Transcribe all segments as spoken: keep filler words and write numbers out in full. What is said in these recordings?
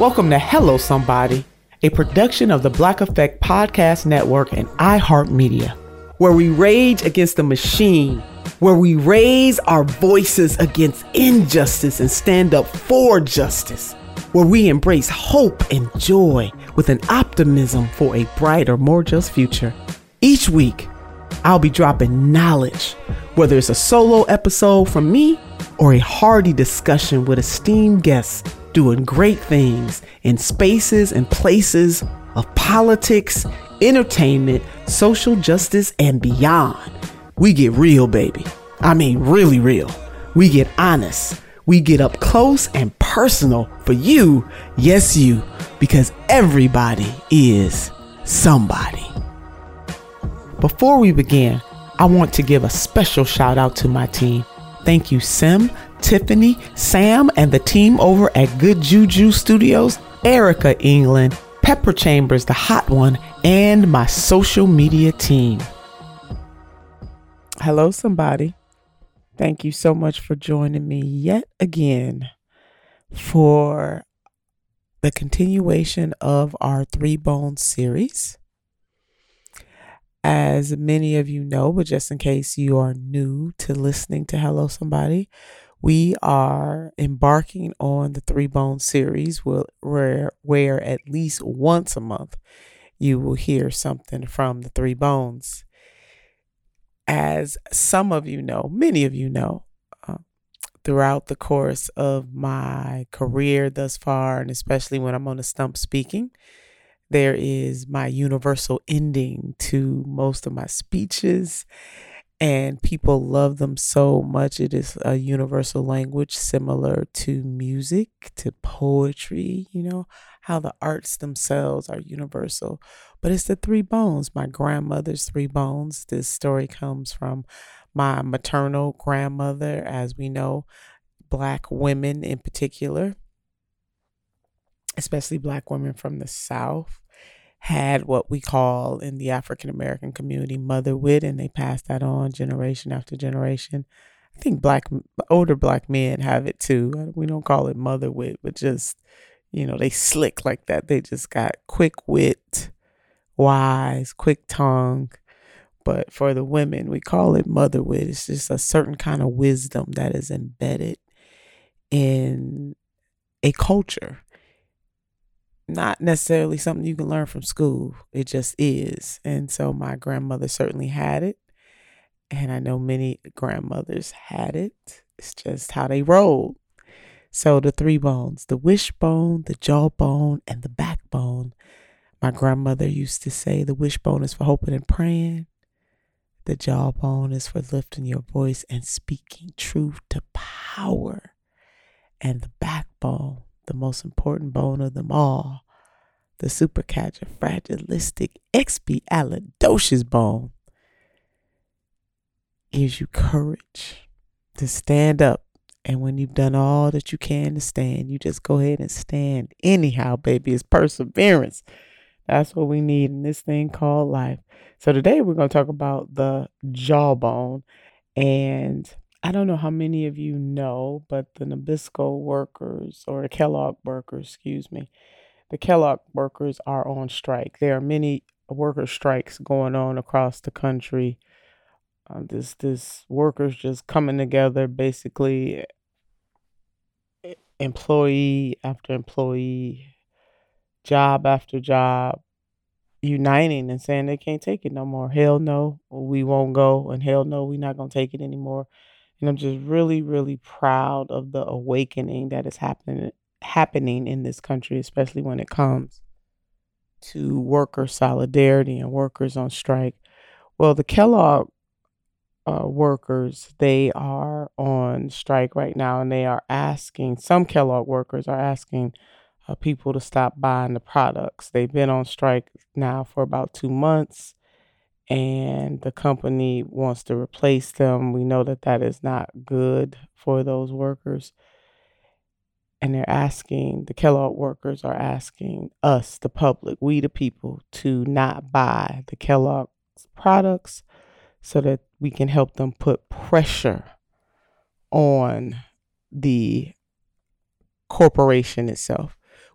Welcome to Hello Somebody, a production of the Black Effect Podcast Network and iHeartMedia, where we rage against the machine, where we raise our voices against injustice and stand up for justice, where we embrace hope and joy with an optimism for a brighter, more just future. Each week, I'll be dropping knowledge, whether it's a solo episode from me or a hearty discussion with esteemed guests doing great things in spaces and places of politics, entertainment, social justice, and beyond. We get real, baby. I mean, really real. We get honest. We get up close and personal for you. Yes, you, because everybody is somebody. Before we begin, I want to give a special shout out to my team. Thank you, Sim, Tiffany, Sam, and the team over at Good Juju Studios, Erica England, Pepper Chambers, the hot one, and my social media team. Hello, somebody. Thank you so much for joining me yet again for the continuation of our Three Bones series. As many of you know, but just in case you are new to listening to Hello Somebody, we are embarking on the Three Bones series where, where, where at least once a month you will hear something from the Three Bones. As some of you know, many of you know, uh, throughout the course of my career thus far, and especially when I'm on the stump speaking, there is my universal ending to most of my speeches, and people love them so much. It is a universal language similar to music, to poetry, you know, how the arts themselves are universal. But it's the three bones, my grandmother's three bones. This story comes from my maternal grandmother. As we know, Black women in particular, especially Black women from the South, had what we call in the African American community mother wit, and they passed that on generation after generation. I think black older Black men have it too. We don't call it mother wit, but just, you know, they slick like that. They just got quick wit, wise, quick tongue. But for the women, we call it mother wit. It's just a certain kind of wisdom that is embedded in a culture. Not necessarily something you can learn from school. It just is. And so my grandmother certainly had it. And I know many grandmothers had it. It's just how they rolled. So the three bones, the wishbone, the jawbone, and the backbone. My grandmother used to say the wishbone is for hoping and praying. The jawbone is for lifting your voice and speaking truth to power. And the backbone, the most important bone of them all, the supercalifragilistic expialidocious bone, gives you courage to stand up. And when you've done all that you can to stand, you just go ahead and stand anyhow, baby. It's perseverance. That's what we need in this thing called life. So today we're going to talk about the jawbone. And I don't know how many of you know, but the Nabisco workers, or the Kellogg workers, excuse me, the Kellogg workers are on strike. There are many worker strikes going on across the country. Uh, this this workers just coming together, basically employee after employee, job after job, uniting and saying they can't take it no more. Hell no, we won't go, and hell no, we're not going to take it anymore. And I'm just really, really proud of the awakening that is happening happening in this country, especially when it comes to worker solidarity and workers on strike. Well, the Kellogg uh, workers, they are on strike right now, and they are asking, some Kellogg workers are asking uh, people to stop buying the products. They've been on strike now for about two months. And the company wants to replace them. We know that that is not good for those workers. And they're asking, the Kellogg workers are asking us, the public, we the people, to not buy the Kellogg products so that we can help them put pressure on the corporation itself.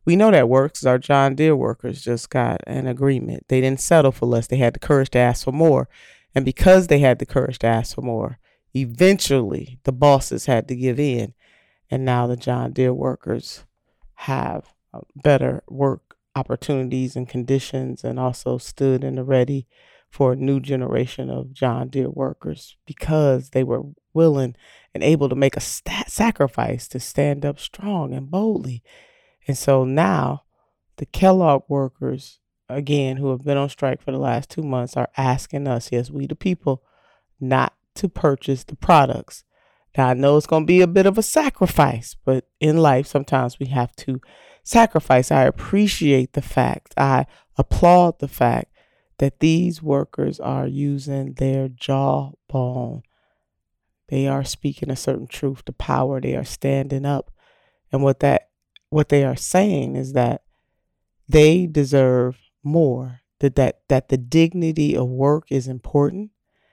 We know that works. Our John Deere workers just got an agreement. They didn't settle for less. They had the courage to ask for more. And because they had the courage to ask for more, eventually the bosses had to give in. And now the John Deere workers have better work opportunities and conditions, and also stood in the ready for a new generation of John Deere workers because they were willing and able to make a stat sacrifice to stand up strong and boldly. And so now the Kellogg workers, again, who have been on strike for the last two months, are asking us, yes, we the people, not to purchase the products. Now, I know it's going to be a bit of a sacrifice, but in life, sometimes we have to sacrifice. I appreciate the fact, I applaud the fact that these workers are using their jawbone. They are speaking a certain truth to power. They are standing up. And what that what they are saying is that they deserve more, that, that, that the dignity of work is important,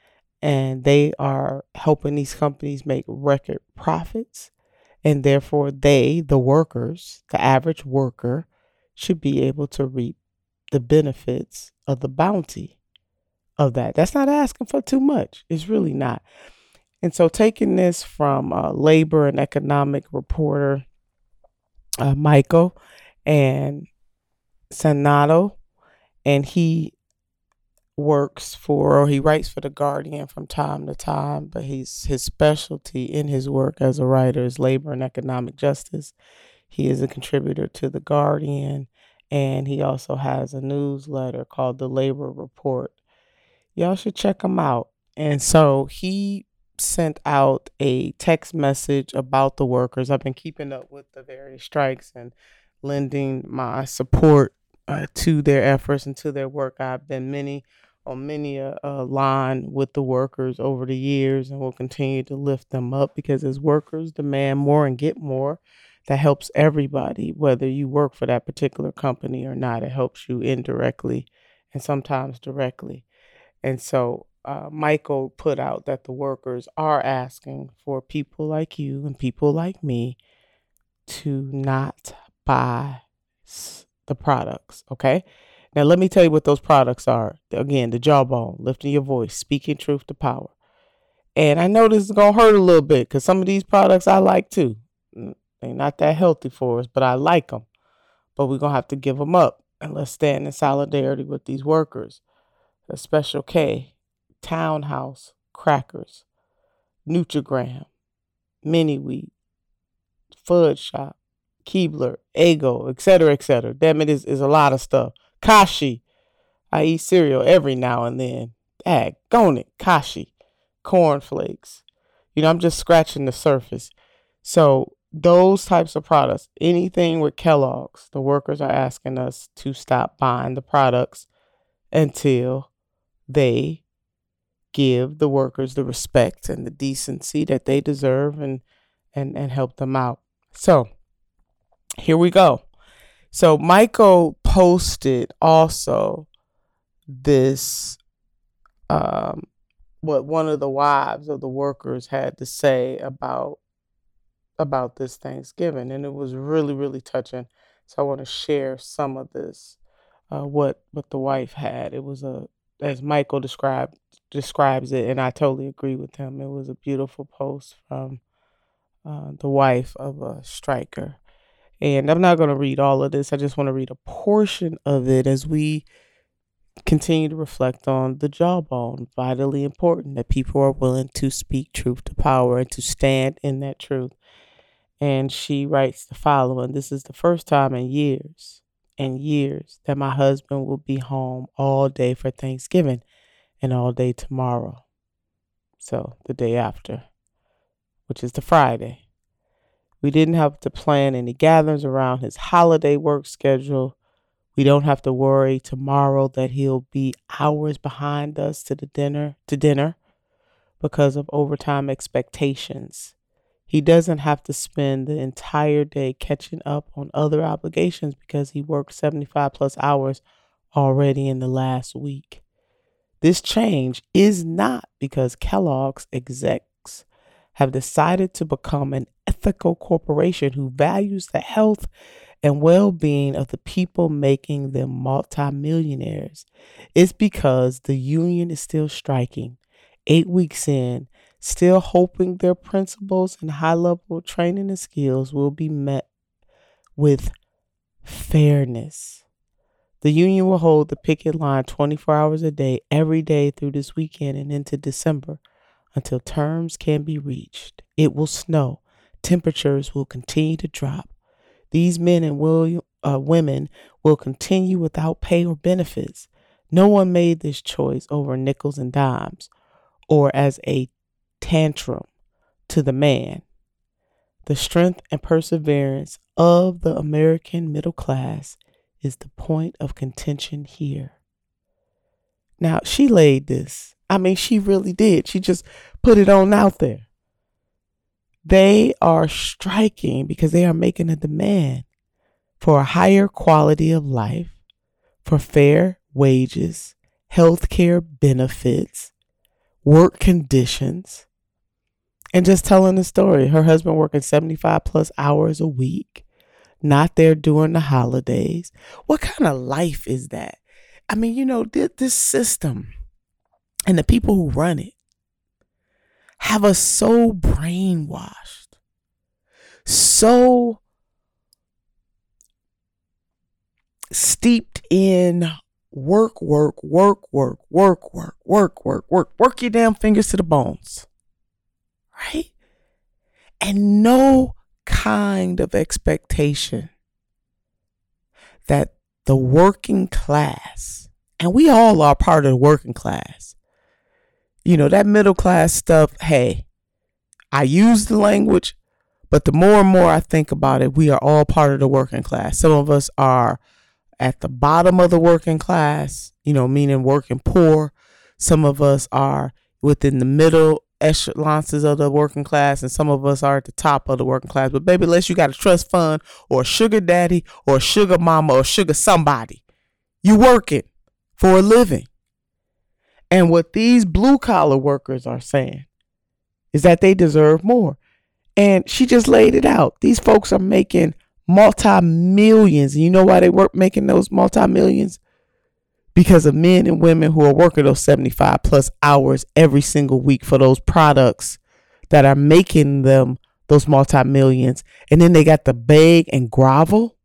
and they are helping these companies make record profits. And therefore, they, the workers, the average worker, should be able to reap the benefits of the bounty of that. That's not asking for too much. It's really not. And so taking this from a labor and economic reporter, uh, Michael and Sanato, and he works for, or he writes for The Guardian from time to time, but he's his specialty in his work as a writer is labor and economic justice. He is a contributor to The Guardian, and he also has a newsletter called The Labor Report. Y'all should check him out. And so he sent out a text message about the workers. I've been keeping up with the various strikes and lending my support uh, to their efforts and to their work. I've been many on many a, a line with the workers over the years, and will continue to lift them up, because as workers demand more and get more, that helps everybody, whether you work for that particular company or not. It helps you indirectly and sometimes directly. And so uh, Michael put out that the workers are asking for people like you and people like me to not buy the products. Okay. Now, let me tell you what those products are. Again, the jawbone, lifting your voice, speaking truth to power. And I know this is going to hurt a little bit, because some of these products I like too. They're not that healthy for us, but I like them. But we're going to have to give them up. And let's stand in solidarity with these workers. The Special K, Townhouse, Crackers, Nutrigram, Mini Wheat, Fudge Shop, Keebler, Eggo, et cetera, et cetera. Damn, it is, is a lot of stuff. Kashi. I eat cereal every now and then. Daggone it. Kashi. Cornflakes. You know, I'm just scratching the surface. So those types of products, anything with Kellogg's, the workers are asking us to stop buying the products until they give the workers the respect and the decency that they deserve, and and and help them out. So here we go. So Michael posted also this, um, what one of the wives of the workers had to say about about this Thanksgiving, and it was really, really touching. So I want to share some of this, uh, what what the wife had. It was a, as Michael described describes it, and I totally agree with him. It was a beautiful post from uh, the wife of a striker. And I'm not going to read all of this. I just want to read a portion of it as we continue to reflect on the jawbone. Vitally important that people are willing to speak truth to power and to stand in that truth. And she writes the following: this is the first time in years and years that my husband will be home all day for Thanksgiving and all day tomorrow. So the day after, which is the Friday. We didn't have to plan any gatherings around his holiday work schedule. We don't have to worry tomorrow that he'll be hours behind us to the dinner to dinner because of overtime expectations. He doesn't have to spend the entire day catching up on other obligations because he worked seventy-five plus hours already in the last week. This change is not because Kellogg's execs have decided to become an ethical corporation who values the health and well-being of the people making them multimillionaires. It's because the union is still striking, eight weeks in, still hoping their principles and high-level training and skills will be met with fairness. The union will hold the picket line twenty-four hours a day, every day through this weekend and into December until terms can be reached. It will snow. Temperatures will continue to drop. These men and will, uh, women will continue without pay or benefits. No one made this choice over nickels and dimes or as a tantrum to the man. The strength and perseverance of the American middle class is the point of contention here. Now, she laid this. I mean, she really did. She just put it on out there. They are striking because they are making a demand for a higher quality of life, for fair wages, health care benefits, work conditions, and just telling the story. Her husband working seventy-five plus hours a week, not there during the holidays. What kind of life is that? I mean, you know, this, this system and the people who run it have us so brainwashed, so steeped in work, work, work, work, work, work, work, work, work, work your damn fingers to the bones, right? And no kind of expectation that the working class, and we all are part of the working class, you know, that middle class stuff, hey, I use the language, but the more and more I think about it, we are all part of the working class. Some of us are at the bottom of the working class, you know, meaning working poor. Some of us are within the middle echelons of the working class, and some of us are at the top of the working class. But baby, unless you got a trust fund or a sugar daddy or a sugar mama or sugar somebody, you working for a living. And what these blue collar workers are saying is that they deserve more. And she just laid it out. These folks are making multi-millions. And you know why they work making those multi-millions? Because of men and women who are working those seventy-five plus hours every single week for those products that are making them those multi-millions. And then they got to beg and grovel.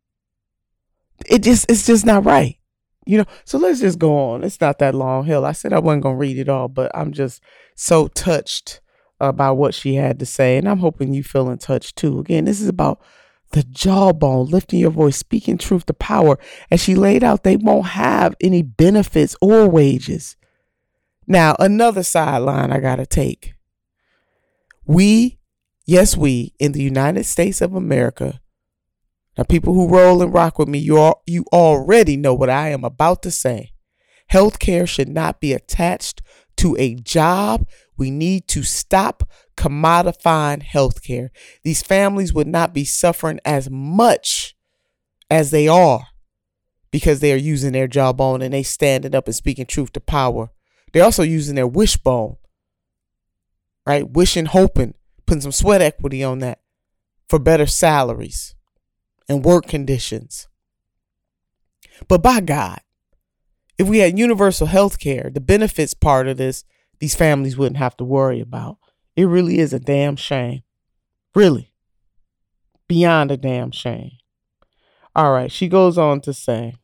It just, it's just not right. You know, so let's just go on. It's not that long. Hell, I said I wasn't going to read it all, but I'm just so touched about what she had to say. And I'm hoping you feeling touched too. Again, this is about the jawbone, lifting your voice, speaking truth to power. As she laid out, they won't have any benefits or wages. Now, another sideline I got to take. We, yes, we in the United States of America. Now, people who roll and rock with me, you all, you already know what I am about to say. Healthcare should not be attached to a job. We need to stop commodifying healthcare. These families would not be suffering as much as they are because they are using their jawbone and they standing up and speaking truth to power. They're also using their wishbone, right? Wishing, hoping, putting some sweat equity on that for better salaries and work conditions. But by God, if we had universal health care, the benefits part of this, these families wouldn't have to worry about. It really is a damn shame. Really. Beyond a damn shame. All right. She goes on to say,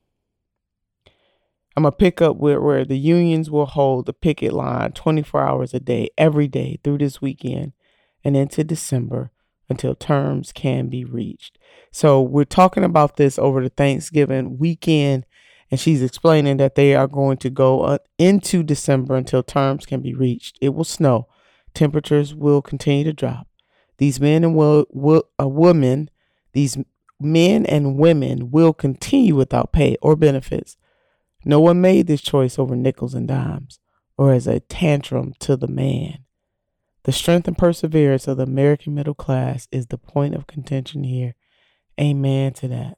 I'm going to pick up where, where the unions will hold the picket line twenty-four hours a day, every day through this weekend and into December until terms can be reached. So we're talking about this over the Thanksgiving weekend, and she's explaining that they are going to go uh, into December until terms can be reached. It will snow. Temperatures will continue to drop. These men and will, will, a woman, these men and women will continue without pay or benefits. No one made this choice over nickels and dimes or as a tantrum to the man. The strength and perseverance of the American middle class is the point of contention here. Amen to that.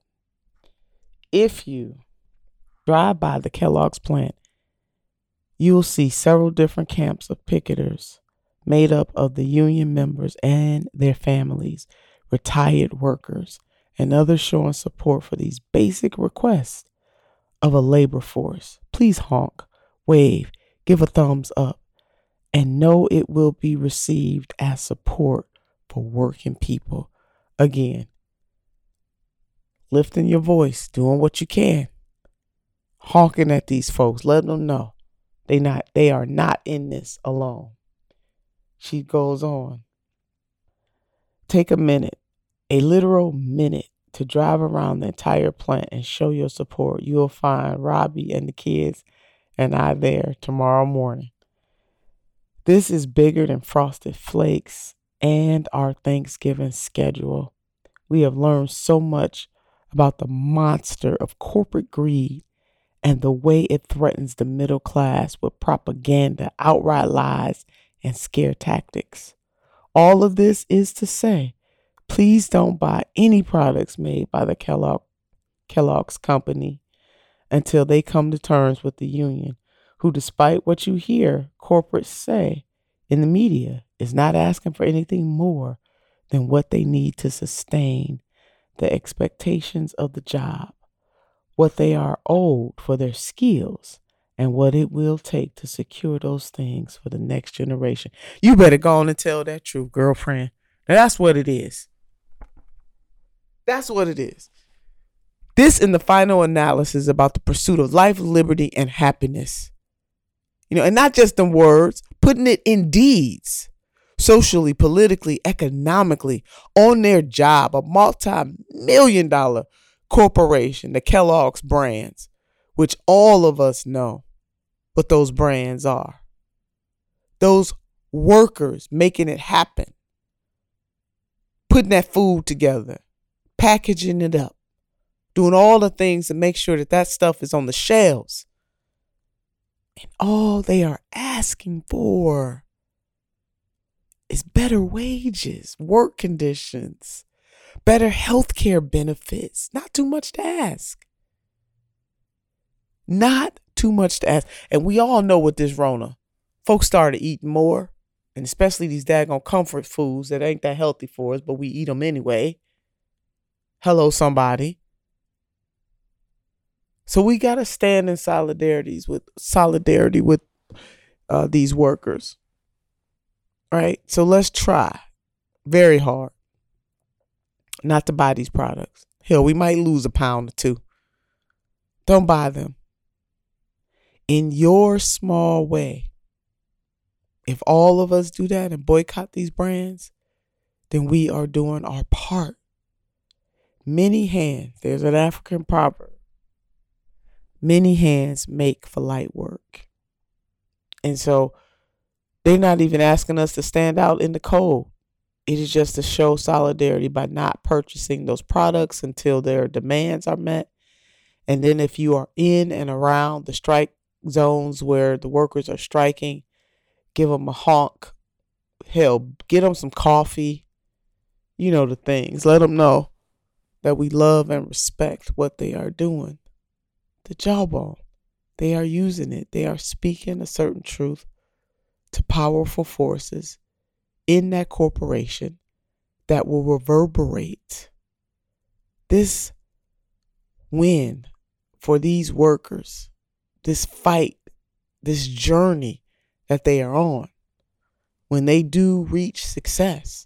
If you drive by the Kellogg's plant, you'll see several different camps of picketers made up of the union members and their families, retired workers, and others showing support for these basic requests of a labor force. Please honk, wave, give a thumbs up, and know it will be received as support for working people. Again, lifting your voice, doing what you can, honking at these folks, letting them know they not they are not in this alone. She goes on. Take a minute, a literal minute, to drive around the entire plant and show your support. You'll find Robbie and the kids and I there tomorrow morning. This is bigger than Frosted Flakes and our Thanksgiving schedule. We have learned so much about the monster of corporate greed and the way it threatens the middle class with propaganda, outright lies, and scare tactics. All of this is to say, please don't buy any products made by the Kellogg, Kellogg's company until they come to terms with the union, who, despite what you hear corporates say in the media, is not asking for anything more than what they need to sustain the expectations of the job, what they are owed for their skills, and what it will take to secure those things for the next generation. You better go on and tell that truth, girlfriend. Now, that's what it is. That's what it is. This, in the final analysis, about the pursuit of life, liberty, and happiness. You know, and not just in words, putting it in deeds, socially, politically, economically, on their job, a multi-million dollar corporation, the Kellogg's brands, which all of us know what those brands are. Those workers making it happen, putting that food together, packaging it up, doing all the things to make sure that that stuff is on the shelves. And all they are asking for is better wages, work conditions, better health care benefits. Not too much to ask. Not too much to ask. And we all know with this Rona, folks started eating more, and especially these daggone comfort foods that ain't that healthy for us, but we eat them anyway. Hello, somebody. So we got to stand in solidarities with solidarity with uh, these workers. Right? So let's try very hard not to buy these products. Hell, we might lose a pound or two. Don't buy them. In your small way, if all of us do that and boycott these brands, then we are doing our part. Many hands, there's an African proverb, many hands make for light work. And so they're not even asking us to stand out in the cold. It is just to show solidarity by not purchasing those products until their demands are met. And then if you are in and around the strike zones where the workers are striking, give them a honk. Hell, get them some coffee. You know the things. Let them know that we love and respect what they are doing. The jawbone. They are using it. They are speaking a certain truth to powerful forces in that corporation that will reverberate. This win for these workers, this fight, this journey that they are on, when they do reach success,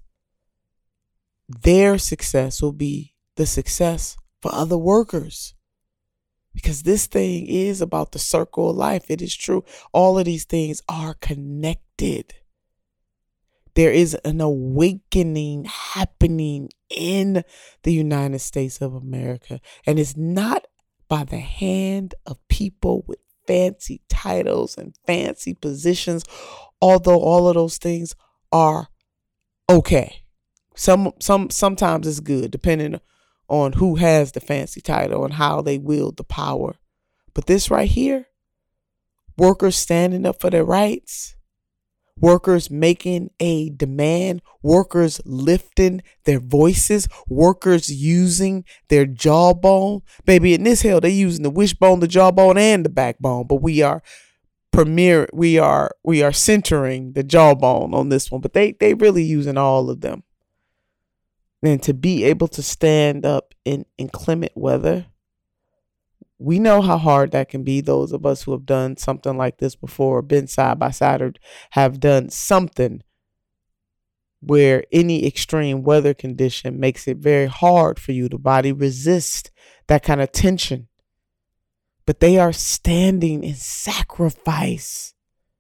their success will be the success for other workers. Because this thing is about the circle of life. It is true. All of these things are connected. There is an awakening happening in the United States of America. And it's not by the hand of people with fancy titles and fancy positions, although all of those things are okay. Some some sometimes it's good, depending on who has the fancy title and how they wield the power. But this right here, workers standing up for their rights, workers making a demand, workers lifting their voices, workers using their jawbone. Baby, in this hell, they're using the wishbone, the jawbone, and the backbone. But we are premier, we are we are centering the jawbone on this one. But they they really using all of them. And to be able to stand up in inclement weather. We know how hard that can be. Those of us who have done something like this before, been side by side, or have done something where any extreme weather condition makes it very hard for you. The body resist that kind of tension. But they are standing in sacrifice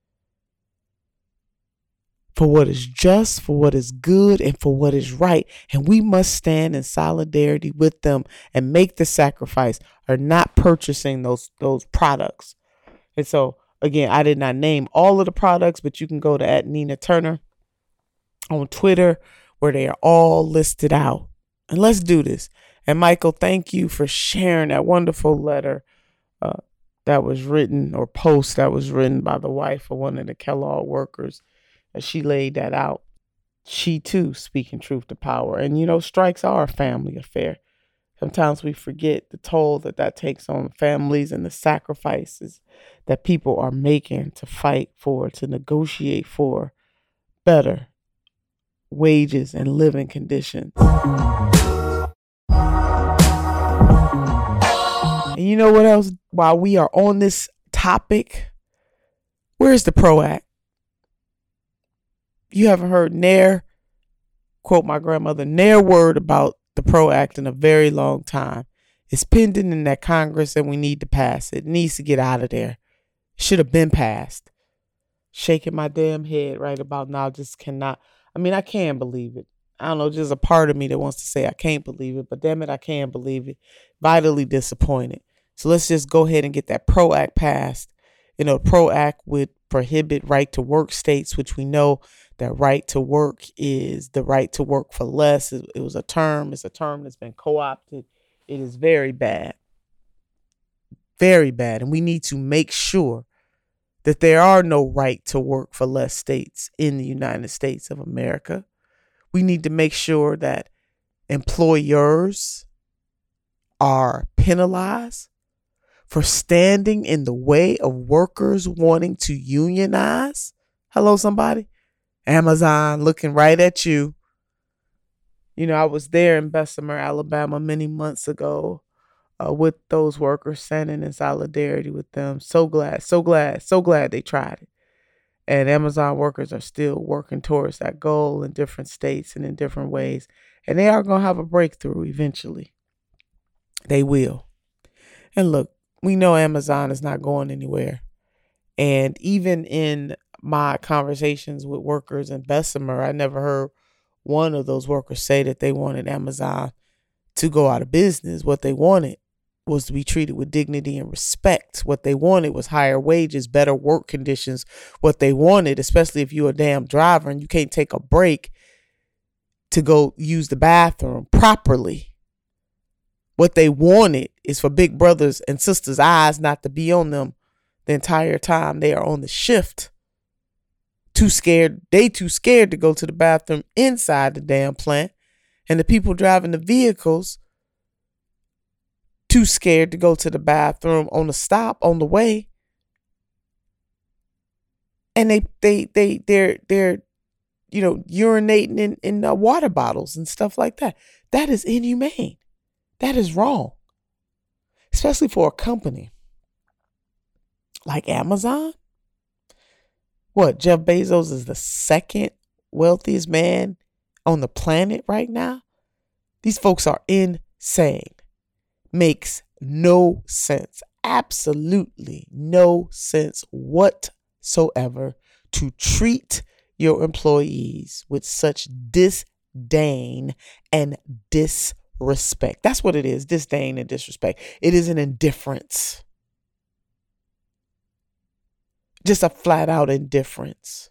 for what is just, for what is good, and for what is right. And we must stand in solidarity with them and make the sacrifice, or not purchasing those those products. And so, again, I did not name all of the products, but you can go to at Nina Turner on Twitter, where they are all listed out. And let's do this. And Michael, thank you for sharing that wonderful letter uh, that was written, or post that was written by the wife of one of the Kellogg workers. As she laid that out, she too speaking truth to power. And, you know, strikes are a family affair. Sometimes we forget the toll that that takes on families and the sacrifices that people are making to fight for, to negotiate for better wages and living conditions. And you know what else? While we are on this topic, where's the PRO Act? You haven't heard ne'er, quote my grandmother, ne'er word about the PRO Act in a very long time. It's pending in that Congress and we need to pass it. It needs to get out of there. It should have been passed. Shaking my damn head right about now. Just cannot. I mean, I can't believe it. I don't know, just a part of me that wants to say I can't believe it, but damn it, I can believe it. Vitally disappointed. So let's just go ahead and get that PRO Act passed. You know, PRO Act would prohibit right to work states, which we know that right to work is the right to work for less. It, it was a term. It's a term that's been co-opted. It is very bad. Very bad. And we need to make sure that there are no right to work for less states in the United States of America. We need to make sure that employers are penalized for standing in the way of workers wanting to unionize. Hello, somebody. Amazon looking right at you. You know, I was there in Bessemer, Alabama many months ago uh, with those workers, standing in solidarity with them. So glad, so glad, so glad they tried it. And Amazon workers are still working towards that goal in different states and in different ways. And they are going to have a breakthrough eventually. They will. And look, we know Amazon is not going anywhere. And even in my conversations with workers in Bessemer, I never heard one of those workers say that they wanted Amazon to go out of business. What they wanted was to be treated with dignity and respect. What they wanted was higher wages, better work conditions. What they wanted, especially if you're a damn driver and you can't take a break to go use the bathroom properly. What they wanted is for big brothers and sisters' eyes not to be on them the entire time they are on the shift. Too scared. They too scared to go to the bathroom inside the damn plant. And the people driving the vehicles too scared to go to the bathroom on the stop on the way. And they they they they're they're you know urinating in in uh, water bottles and stuff like that. That is inhumane. That is wrong. Especially for a company like Amazon. What, Jeff Bezos is the second wealthiest man on the planet right now? These folks are insane. Makes no sense. Absolutely no sense whatsoever to treat your employees with such disdain and disrespect. That's what it is, disdain and disrespect. It is an indifference. Just a flat out indifference.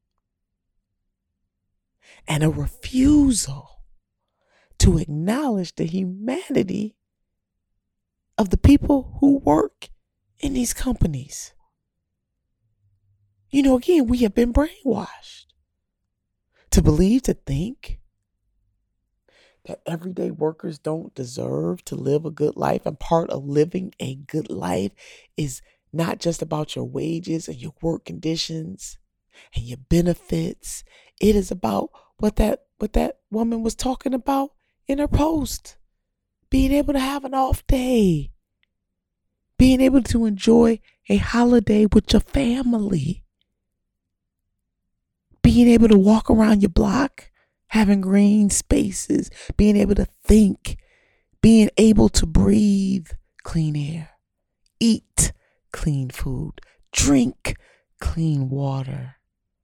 And a refusal to acknowledge the humanity of the people who work in these companies. You know, again, we have been brainwashed to believe, to think that everyday workers don't deserve to live a good life. And part of living a good life is not just about your wages and your work conditions and your benefits. It is about what that what that woman was talking about in her post. being able to have an off day, being able to enjoy a holiday with your family, being able to walk around your block, having green spaces, being able to think, being able to breathe clean air, eat clean food, drink clean water,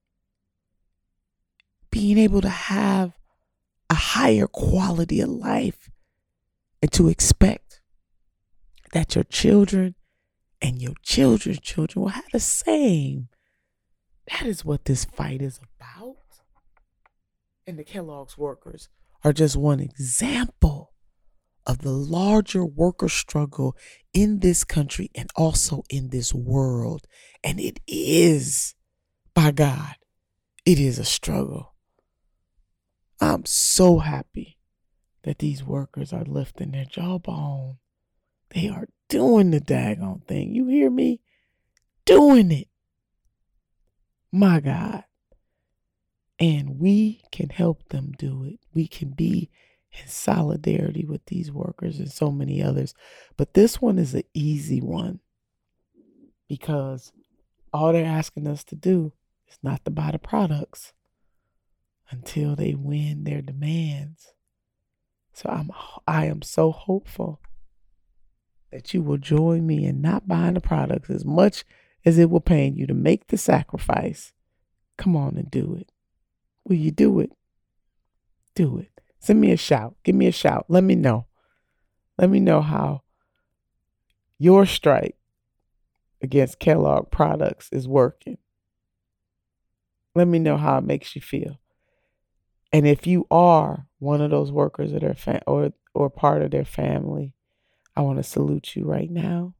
being able to have a higher quality of life, and to expect that your children and your children's children will have the same. That is what this fight is about. And the Kellogg's workers are just one example of the larger worker struggle in this country and also in this world. And it is, by God, it is a struggle. I'm so happy that these workers are lifting their jawbone. They are doing the daggone thing. You hear me? Doing it. My God. And we can help them do it. We can be in solidarity with these workers and so many others. But this one is an easy one because all they're asking us to do is not to buy the products until they win their demands. So I'm I am so hopeful that you will join me in not buying the products as much as it will pain you to make the sacrifice. Come on and do it. Will you do it? Do it. Send me a shout. Give me a shout. Let me know. Let me know how your strike against Kellogg products is working. Let me know how it makes you feel. And if you are one of those workers or their fa- or or part of their family, I want to salute you right now.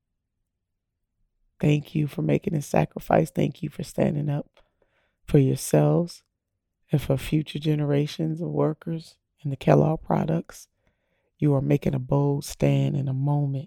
Thank you for making a sacrifice. Thank you for standing up for yourselves and for future generations of workers in the Kellogg products. You are making a bold stand in a moment,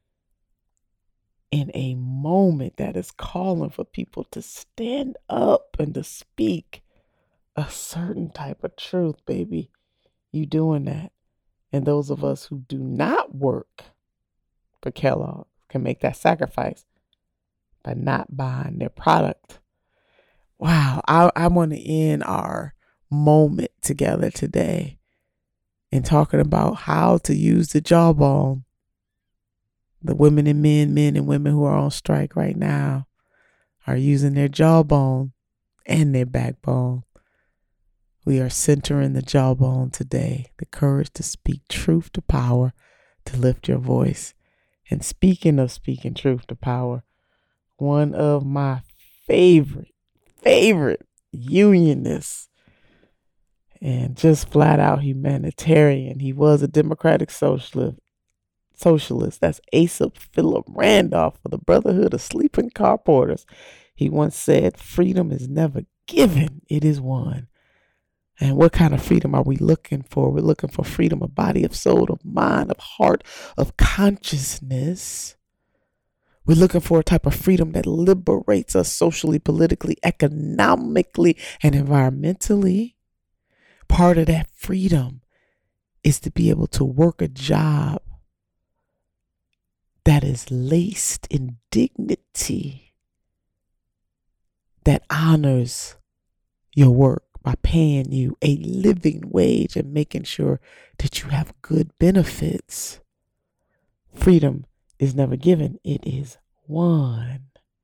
in a moment that is calling for people to stand up and to speak a certain type of truth, baby. You doing that. And those of us who do not work for Kellogg can make that sacrifice by not buying their product. Wow, I, I want to end our moment together today in talking about how to use the jawbone. The women and men, men and women who are on strike right now are using their jawbone and their backbone. We are centering the jawbone today, the courage to speak truth to power, to lift your voice. And speaking of speaking truth to power, one of my favorite, favorite unionists and just flat out humanitarian, he was a democratic socialist, socialist. That's Asa Philip Randolph of the Brotherhood of Sleeping Car Porters. He once said, freedom is never given, it is won. And what kind of freedom are we looking for? We're looking for freedom of body, of soul, of mind, of heart, of consciousness. We're looking for a type of freedom that liberates us socially, politically, economically, and environmentally. Part of that freedom is to be able to work a job that is laced in dignity, that honors your work by paying you a living wage and making sure that you have good benefits. Freedom is never given, it is won.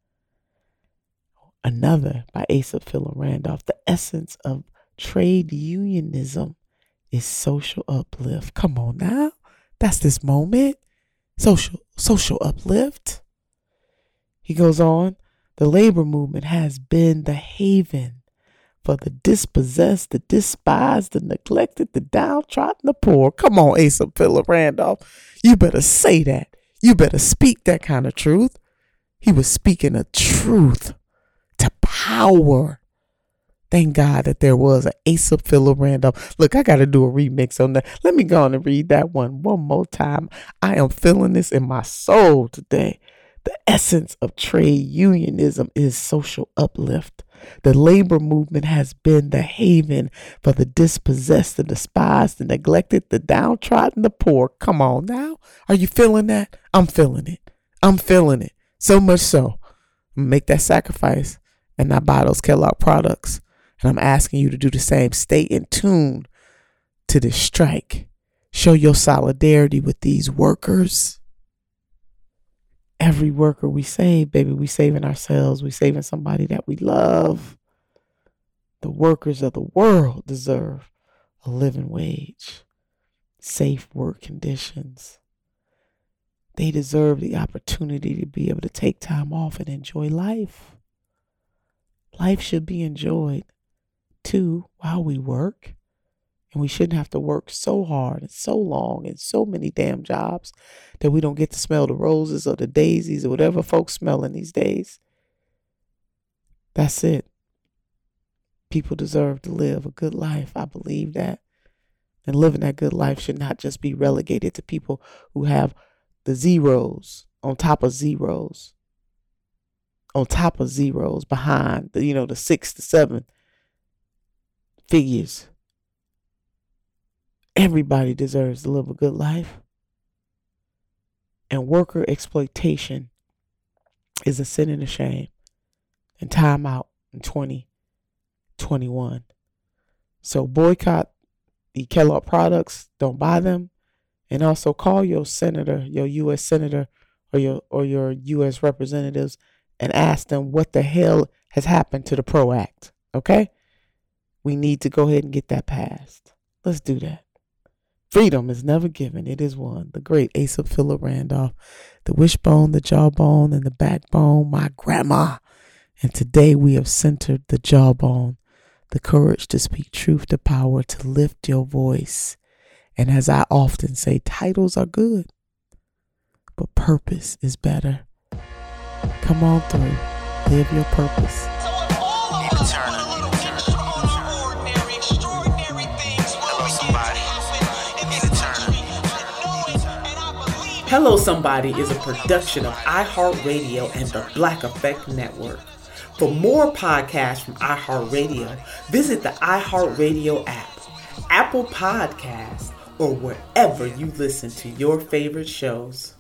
Another by Asa Philip Randolph, the essence of trade unionism is social uplift. Come on now, that's this moment. Social, social uplift. He goes on, the labor movement has been the haven for the dispossessed, the despised, the neglected, the downtrodden, the poor. Come on, Asa Philip Randolph. You better say that. You better speak that kind of truth. He was speaking a truth to power. Thank God that there was an Asa Philip Randolph. Look, I got to do a remix on that. Let me go on and read that one one more time. I am feeling this in my soul today. The essence of trade unionism is social uplift. The labor movement has been the haven for the dispossessed, the despised, the neglected, the downtrodden, the poor. Come on now. Are you feeling that? I'm feeling it. I'm feeling it. So much so. Make that sacrifice and not buy those Kellogg products. And I'm asking you to do the same. Stay in tune to this strike. Show your solidarity with these workers. Every worker we save, baby, we saving ourselves. We saving somebody that we love. The workers of the world deserve a living wage, safe work conditions. They deserve the opportunity to be able to take time off and enjoy life. Life should be enjoyed too while we work. And we shouldn't have to work so hard and so long and so many damn jobs that we don't get to smell the roses or the daisies or whatever folks smelling these days. That's it. People deserve to live a good life. I believe that. And living that good life should not just be relegated to people who have the zeros on top of zeros, on top of zeros behind the, you know, the six to seven figures. Everybody deserves to live a good life. And worker exploitation is a sin and a shame. And time out in twenty twenty-one. So boycott the Kellogg products. Don't buy them. And also call your senator, your U S senator, or your or your U S representatives and ask them what the hell has happened to the PRO Act. Okay? We need to go ahead and get that passed. Let's do that. Freedom is never given, it is won. The great Asa Philip Randolph, the wishbone, the jawbone, and the backbone, my grandma. And today we have centered the jawbone, the courage to speak truth, the power to lift your voice. And as I often say, titles are good, but purpose is better. Come on through, live your purpose. Hello Somebody is a production of iHeartRadio and the Black Effect Network. For more podcasts from iHeartRadio, visit the iHeartRadio app, Apple Podcasts, or wherever you listen to your favorite shows.